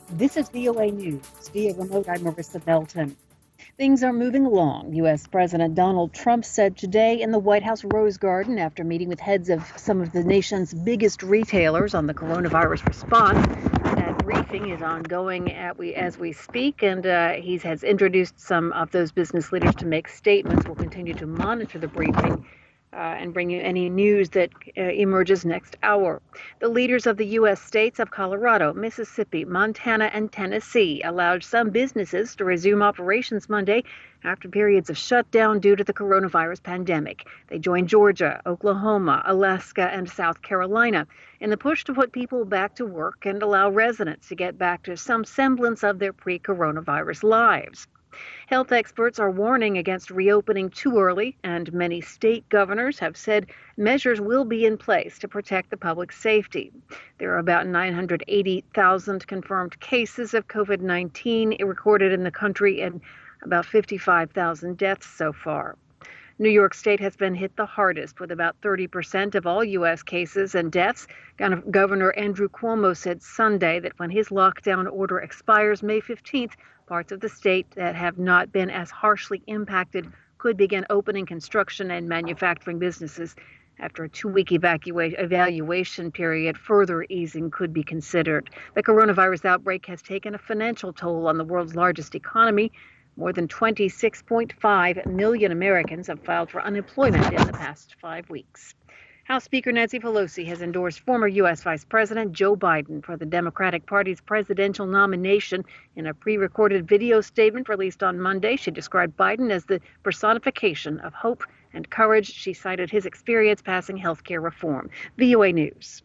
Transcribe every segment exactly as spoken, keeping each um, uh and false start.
This is V O A News. Via remote, I'm Marissa Belton. Things are moving along. U S. President Donald Trump said today in the White House Rose Garden after meeting with heads of some of the nation's biggest retailers on the coronavirus response. That briefing is ongoing at we, as we speak, and uh, he has introduced some of those business leaders to make statements. We'll continue to monitor the briefing Uh, and bring you any news that uh, emerges next hour. The leaders of the U S states of Colorado, Mississippi, Montana, and Tennessee allowed some businesses to resume operations Monday after periods of shutdown due to the coronavirus pandemic. They joined Georgia, Oklahoma, Alaska, and South Carolina in the push to put people back to work and allow residents to get back to some semblance of their pre-coronavirus lives. Health experts are warning against reopening too early, and many state governors have said measures will be in place to protect the public's safety. There are about nine hundred eighty thousand confirmed cases of COVID nineteen recorded in the country and about fifty-five thousand deaths so far. New York State has been hit the hardest with about thirty percent of all U S cases and deaths. Governor Andrew Cuomo said Sunday that when his lockdown order expires May fifteenth, parts of the state that have not been as harshly impacted could begin opening construction and manufacturing businesses. After a two-week evacua- evaluation period, further easing could be considered. The coronavirus outbreak has taken a financial toll on the world's largest economy. More than twenty-six point five million Americans have filed for unemployment in the past five weeks. House Speaker Nancy Pelosi has endorsed former U S. Vice President Joe Biden for the Democratic Party's presidential nomination. In a pre-recorded video statement released on Monday, she described Biden as the personification of hope and courage. She cited his experience passing health care reform. V O A News.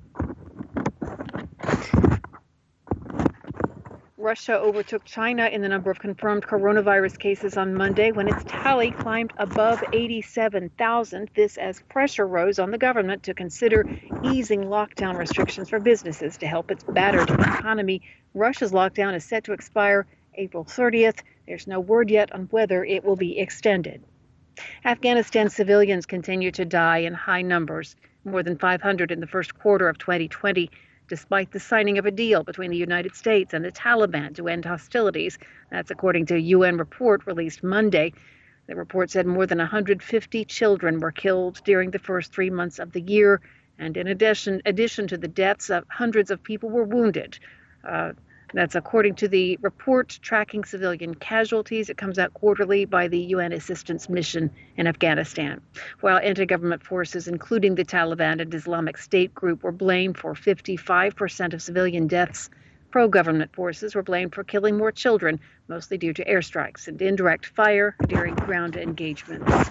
Russia overtook China in the number of confirmed coronavirus cases on Monday when its tally climbed above eighty-seven thousand. This as pressure rose on the government to consider easing lockdown restrictions for businesses to help its battered economy. Russia's lockdown is set to expire April thirtieth. There's no word yet on whether it will be extended. Afghanistan civilians continue to die in high numbers, more than five hundred in the first quarter of twenty twenty. Despite the signing of a deal between the United States and the Taliban to end hostilities. That's according to a U N report released Monday. The report said more than one hundred fifty children were killed during the first three months of the year. And in addition, addition to the deaths, of hundreds of people were wounded. Uh, That's according to the report tracking civilian casualties. It comes out quarterly by the U N Assistance Mission in Afghanistan. While anti-government forces, including the Taliban and Islamic State group, were blamed for fifty-five percent of civilian deaths, pro-government forces were blamed for killing more children, mostly due to airstrikes and indirect fire during ground engagements.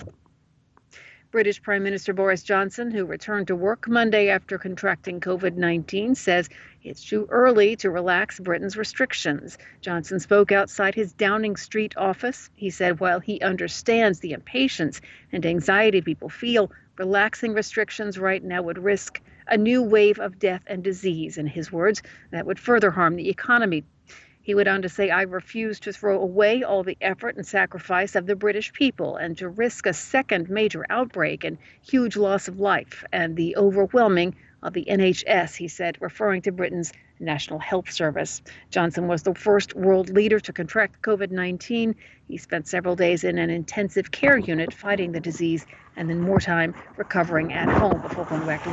British Prime Minister Boris Johnson, who returned to work Monday after contracting COVID nineteen, says it's too early to relax Britain's restrictions. Johnson spoke outside his Downing Street office. He said while he understands the impatience and anxiety people feel, relaxing restrictions right now would risk a new wave of death and disease, in his words, that would further harm the economy. He went on to say, I refuse to throw away all the effort and sacrifice of the British people and to risk a second major outbreak and huge loss of life and the overwhelming of the N H S, he said, referring to Britain's National Health Service. Johnson was the first world leader to contract COVID nineteen. He spent several days in an intensive care unit fighting the disease and then more time recovering at home before going back to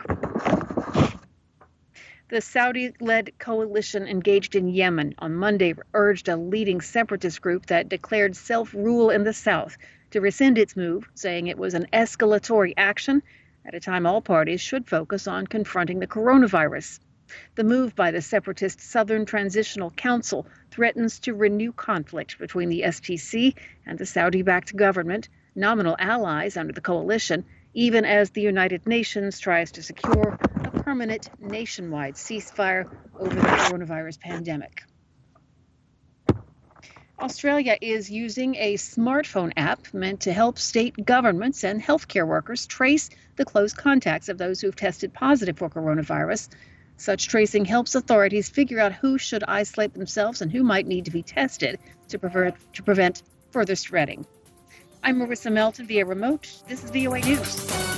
work. The Saudi-led coalition engaged in Yemen on Monday urged a leading separatist group that declared self-rule in the south to rescind its move, saying it was an escalatory action at a time all parties should focus on confronting the coronavirus. The move by the separatist Southern Transitional Council threatens to renew conflict between the S T C and the Saudi-backed government, nominal allies under the coalition, even as the United Nations tries to secure a permanent nationwide ceasefire over the coronavirus pandemic. Australia is using a smartphone app meant to help state governments and healthcare workers trace the close contacts of those who've tested positive for coronavirus. Such tracing helps authorities figure out who should isolate themselves and who might need to be tested to prevent, to prevent further spreading. I'm Marissa Melton via remote. This is V O A News.